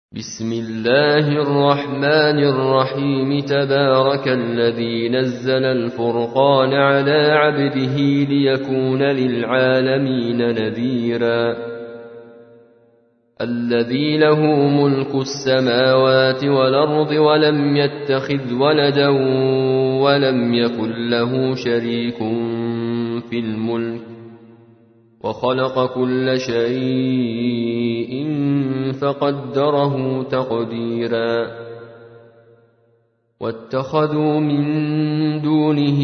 بسم الله الرحمن الرحيم. تبارك الذي نزل الفرقان على عبده ليكون للعالمين نذيرا. الذي له ملك السماوات والأرض ولم يتخذ ولدا ولم يكن له شريك في الملك وخلق كل شيء فقدره تقديرا. واتخذوا من دونه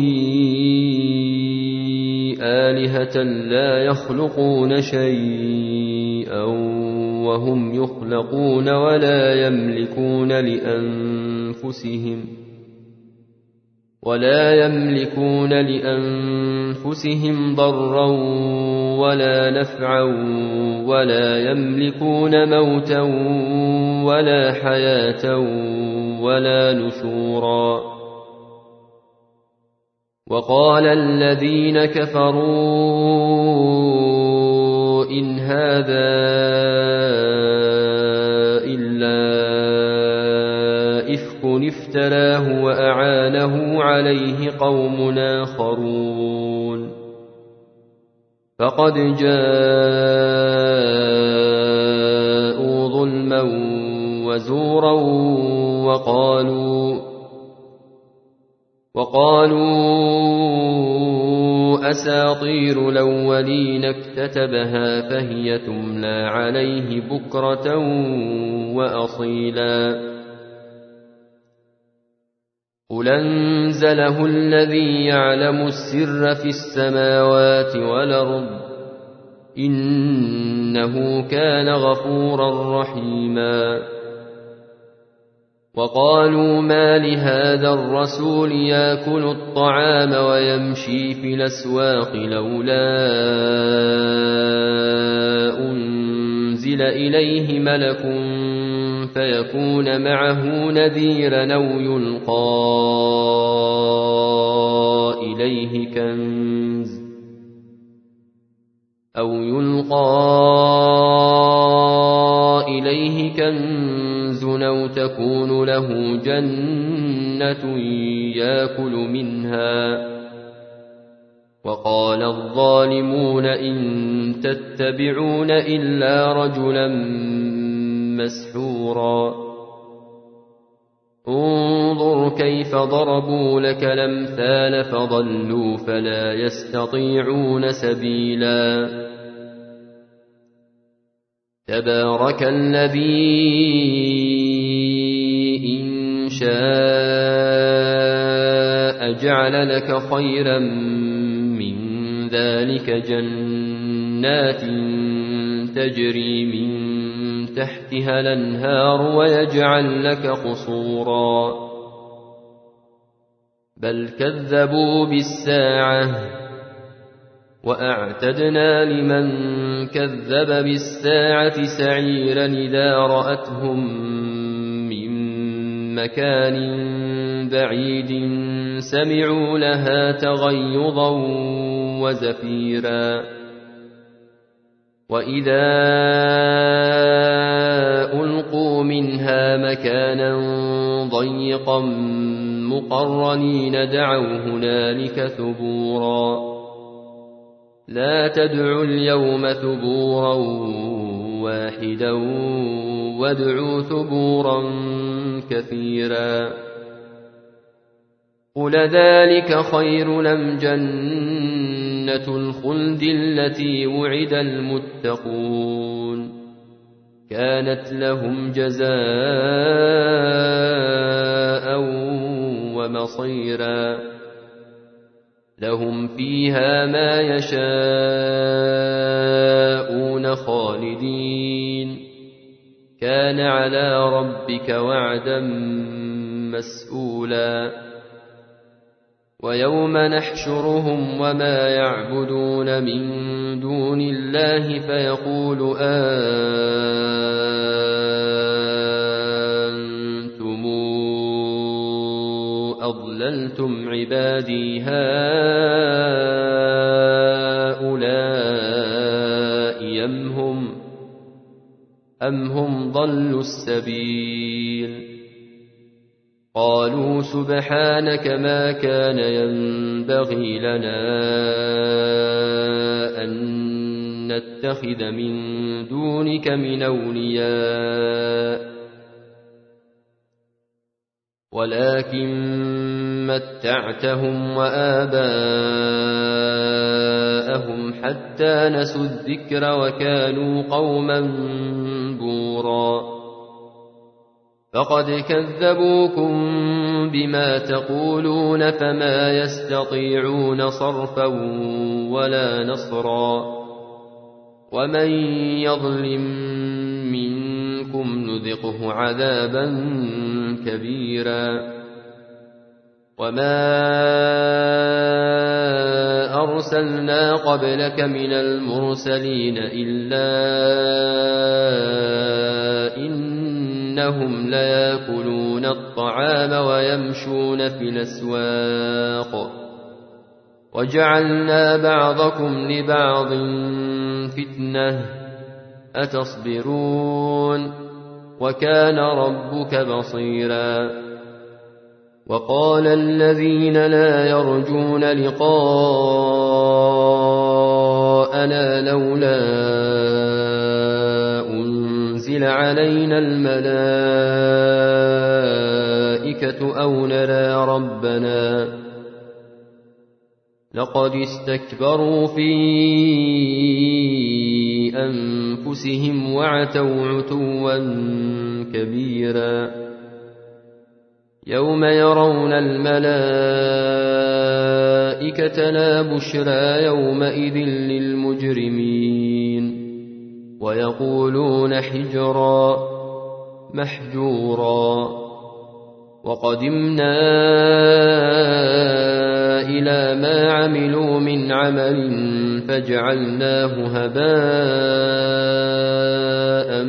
آلهة لا يخلقون شيئا وهم يخلقون ولا يملكون لأنفسهم ضرا ولا نفعا ولا يملكون موتا ولا حياة ولا نشورا. وقال الذين كفروا إن هذا إلا إفك افتراه وأعانه عليه قوم آخرون فقد جاءوا ظلما وزورا وقالوا أساطير الأولين اكتتبها فهي تملى عليه بكرة وأصيلا. قل أنزله الذي يعلم السر في السماوات والأرض إنه كان غفورا رحيما. وقالوا ما لهذا الرسول يأكل الطعام ويمشي في الأسواق لولا أنزل إليه ملك فيكون معه نذيرا أو يلقى إليه كنز أو تكون له جنة يأكل منها. وقال الظالمون إن تتبعون إلا رجلا مسحورا. انظر كيف ضربوا لك الأمثال فضلوا فلا يستطيعون سبيلا. تبارك الذي إن شاء جعل لك خيرا من ذلك جنات تجري من تحتها الأنهار ويجعل لك قصورا. بل كذبوا بالساعة وأعتدنا لمن كذب بالساعة سعيرا إذا رأتهم من مكان بعيد سمعوا لها تغيظا وزفيرا. وإذا ألقوا منها مكانا ضيقا مقرنين دعوا هنالك ثبورا. لا تدعوا اليوم ثبورا واحدا وادعوا ثبورا كثيرا. قل ذلك خير أم جنة الخلد التي وعد المتقون كانت لهم جزاء ومصيرا. لهم فيها ما يشاءون خالدين كان على ربك وعدا مسئولا. ويوم نحشرهم وما يعبدون من دون الله فيقول أنتم أضللتم عبادي هؤلاء أم هم ضلوا السبيل قالوا سبحانك ما كان ينبغي لنا أن نتخذ من دونك من أولياء ولكن متعتهم وآباءهم حتى نسوا الذكر وكانوا قوما بورا فقد كذبوكم بما تقولون فما يستطيعون صرفا ولا نصرا ومن يظلم منكم نذقه عذابا كبيرا وما أرسلنا قبلك من المرسلين إلا إنهم ليأكلون الطعام ويمشون في الأسواق وجعلنا بعضكم لبعض فتنة أتصبرون وكان ربك بصيرا وقال الذين لا يرجون لقاءنا لولا أنزل علينا الملائكة أو نرى ربنا لقد استكبروا في أنفسهم وعتوا عتوا كبيرا يوم يرون الملائكة لا بشرى يومئذ للمجرمين ويقولون حجرا محجورا وقدمنا إلى ما عملوا من عمل فجعلناه هباء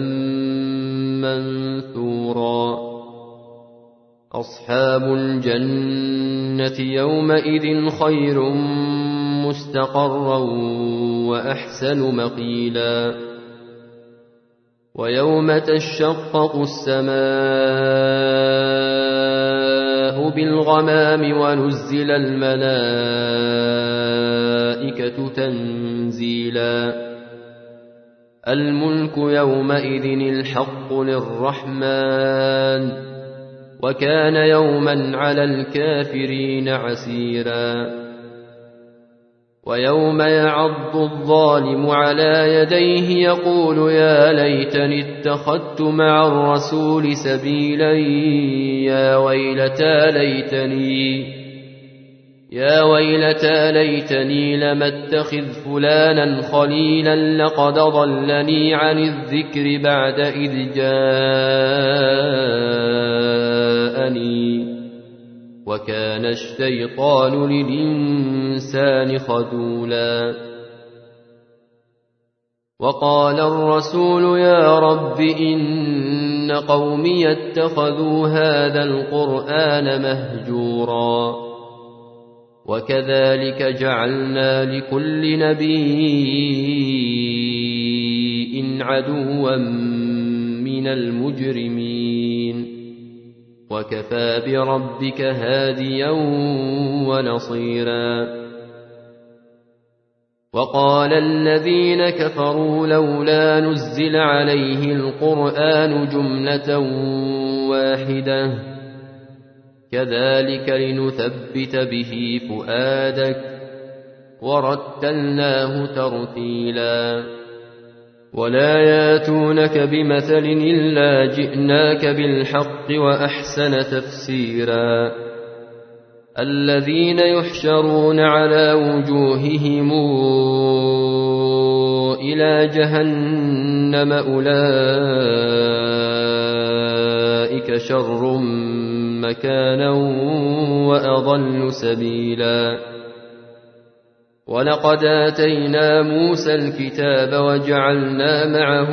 منثورا أصحاب الجنة يومئذ خير مستقرا وأحسن مقيلا ويوم تشقق السماء بالغمام ونزل الملائكة تنزيلا الملك يومئذ الحق للرحمن وكان يوما على الكافرين عسيرا ويوم يعض الظالم على يديه يقول يا ليتني اتخذت مع الرسول سبيلا يا ويلتى ليتني لم اتخذ فلانا خليلا لقد ضلني عن الذكر بعد إذ جاءني وكان الشيطان للإنسان خذولا وقال الرسول يا رب إن قومي اتخذوا هذا القرآن مهجورا وكذلك جعلنا لكل نبي عدوا من المجرمين وكفى بربك هاديا ونصيرا وقال الذين كفروا لولا نزل عليه القرآن جملة واحدة كذلك لنثبت به فؤادك ورتلناه ترتيلا ولا ياتونك بمثل إلا جئناك بالحق وأحسن تفسيرا الذين يحشرون على وجوههم إلى جهنم أولئك شر مكانا وأضل سبيلا ولقد آتينا موسى الكتاب وجعلنا معه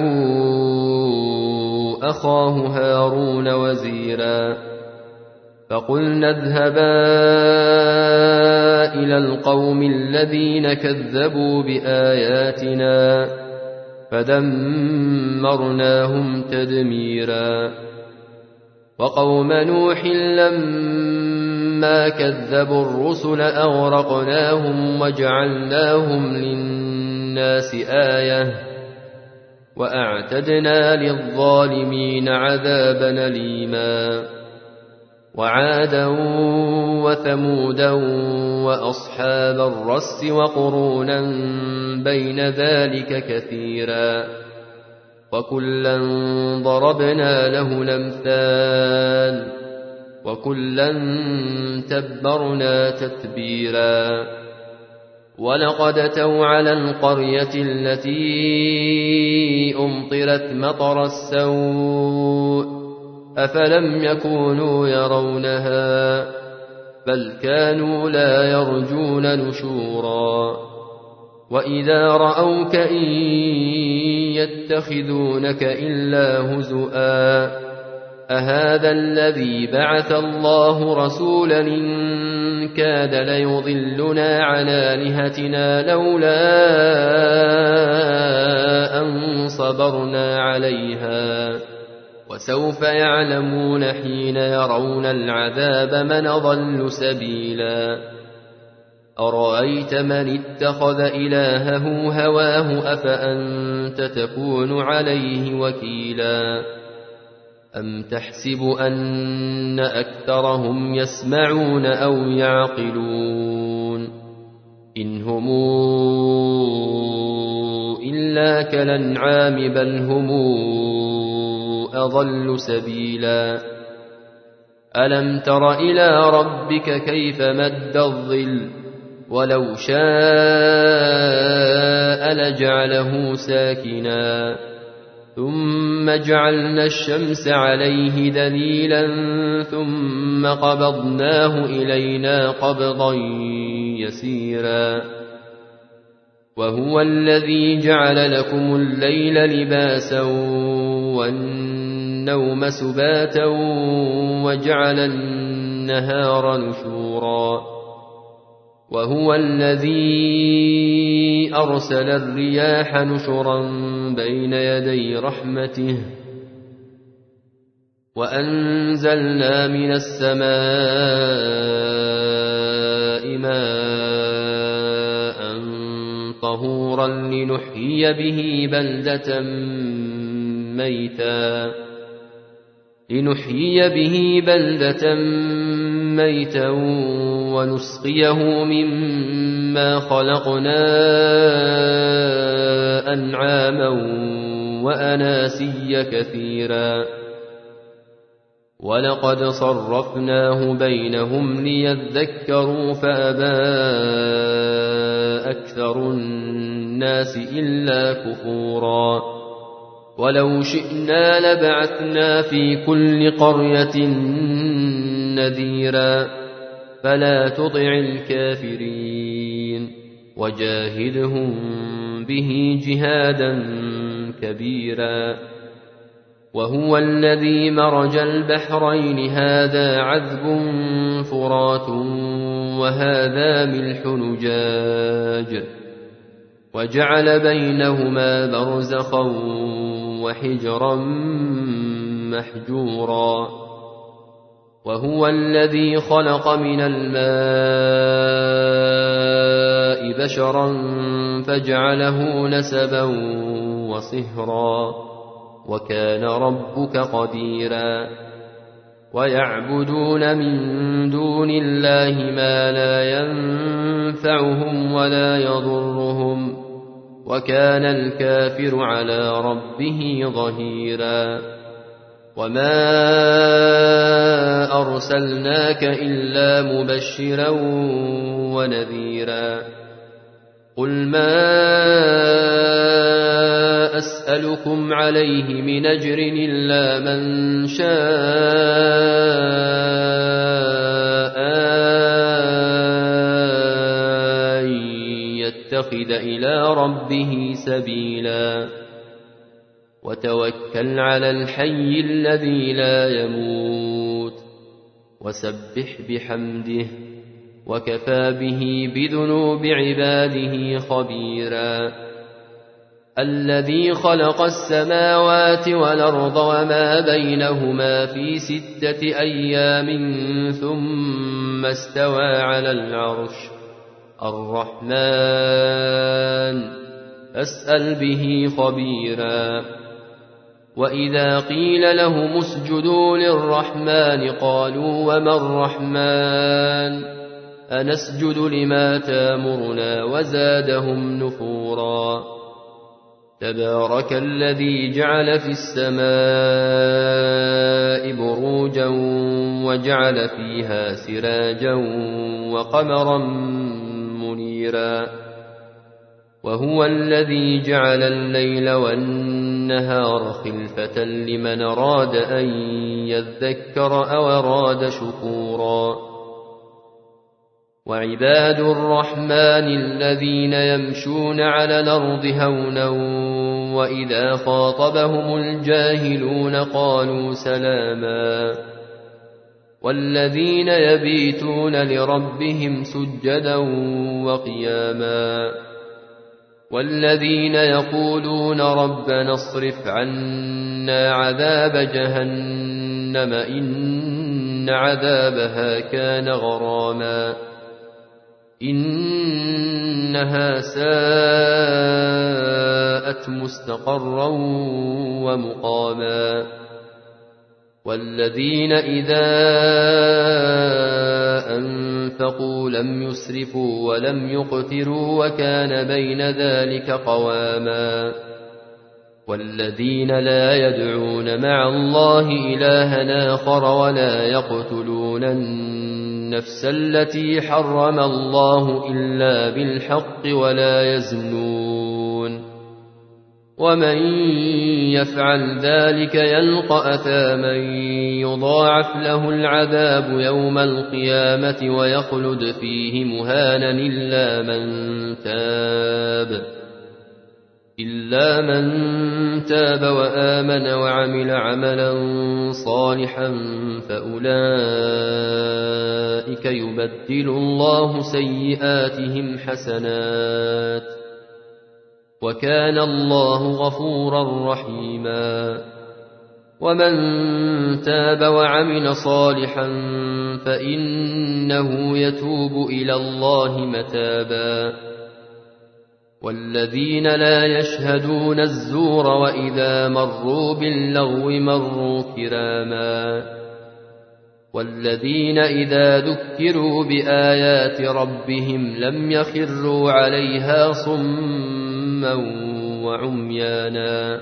أخاه هارون وزيرا فقلنا اذهبا إلى القوم الذين كذبوا بآياتنا فدمرناهم تدميرا وقوم نوح لما كذبوا الرسل أغرقناهم وجعلناهم للناس آية وأعتدنا للظالمين عذابا أليما وعادا وثمودا وأصحاب الرس وقرونا بين ذلك كثيرا وكلا ضربنا له الأمثال وكلا تبرنا تتبيرا ولقد أتوا على القرية التي أمطرت مطر السوء أفلم يكونوا يرونها بل كانوا لا يرجون نشورا وإذا رأوك إن يتخذونك إلا هزؤا أهذا الذي بعث الله رسولا إن كاد ليضلنا عن آلهتنا لولا أن صبرنا عليها وسوف يعلمون حين يرون العذاب من أضل سبيلا أرأيت من اتخذ إلهه هواه أفأنت تكون عليه وكيلا أم تحسب أن أكثرهم يسمعون أو يعقلون إن هم إلا كالأنعام بل هم أضل سبيلا ألم تر إلى ربك كيف مد الظل ولو شاء لجعله ساكنا ثم جعلنا الشمس عليه دليلا ثم قبضناه إلينا قبضا يسيرا وهو الذي جعل لكم الليل لباسا والنوم سباتا وجعل النهار نشورا وهو الذي أرسل الرياح نشرا بين يدي رحمته وأنزلنا من السماء ماء طهورا لنحيي به بلدة ميتا ونسقيه مما خلقنا أنعاما وأناسيا كثيرا ولقد صرفناه بينهم ليذكروا فأبى أكثر الناس إلا كفورا ولو شئنا لبعثنا في كل قرية نذيرا فلا تطع الكافرين وجاهدهم به جهادا كبيرا وهو الذي مرج البحرين هذا عذب فرات وهذا ملح نجاج وجعل بينهما برزخا وحجرا محجورا وهو الذي خلق من الماء بشرا فجعله نسبا وصهرا وكان ربك قديرا ويعبدون من دون الله ما لا ينفعهم ولا يضرهم وكان الكافر على ربه ظهيرا وما أرسلناك إلا مبشرا ونذيرا قل ما أسألكم عليه من أجر إلا من شاء أن يتخذ إلى ربه سبيلا وتوكل على الحي الذي لا يموت وسبح بحمده وكفى به بذنوب عباده خبيرا الذي خلق السماوات والأرض وما بينهما في 6 أيام ثم استوى على العرش الرحمن فاسأل به خبيرا وإذا قيل لهم اسجدوا للرحمن قالوا وما الرحمن أنسجد لما تامرنا وزادهم نفورا تبارك الذي جعل في السماء بروجا وجعل فيها سراجا وقمرا منيرا وهو الذي جعل الليل والنهار خلفة لمن أراد أن يذكر أو أراد شكورا وعباد الرحمن الذين يمشون على الأرض هونا وإذا خاطبهم الجاهلون قالوا سلاما والذين يبيتون لربهم سجدا وقياما والذين يقولون ربنا اصرف عنا عذاب جهنم إن عذابها كان غراما إنها ساءت مستقرا ومقاما والذين إذا أنفقوا لم يسرفوا ولم يقتروا وكان بين ذلك قواما والذين لا يدعون مع الله إلها آخر ولا يقتلون النفس التي حرم الله إلا بالحق ولا يزنون ومن يفعل ذلك يلقى أثاما يضاعف له العذاب يوم القيامة ويخلد فيه مهانا إلا من تاب وآمن وعمل عملا صالحا فأولئك يبدل الله سيئاتهم حسنات وكان الله غفورا رحيما ومن تاب وعمل صالحا فإنه يتوب إلى الله متابا والذين لا يشهدون الزور وإذا مروا باللغو مروا كراما والذين إذا ذكروا بآيات ربهم لم يخروا عليها صما وعميانا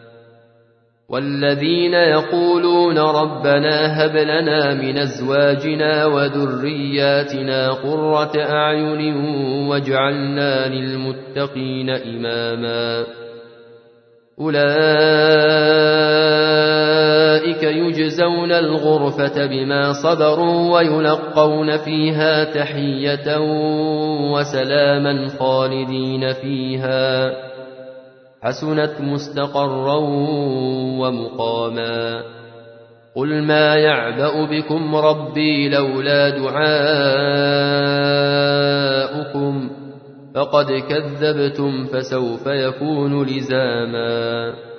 والذين يقولون ربنا هب لنا من أزواجنا وذرياتنا قرة أعين واجعلنا للمتقين إماما أولئك يجزون الغرفة بما صبروا ويلقون فيها تحية وسلاما خالدين فيها حسنت مستقرا ومقاما قل ما يعبأ بكم ربي لولا دعاؤكم فقد كذبتم فسوف يكون لزاما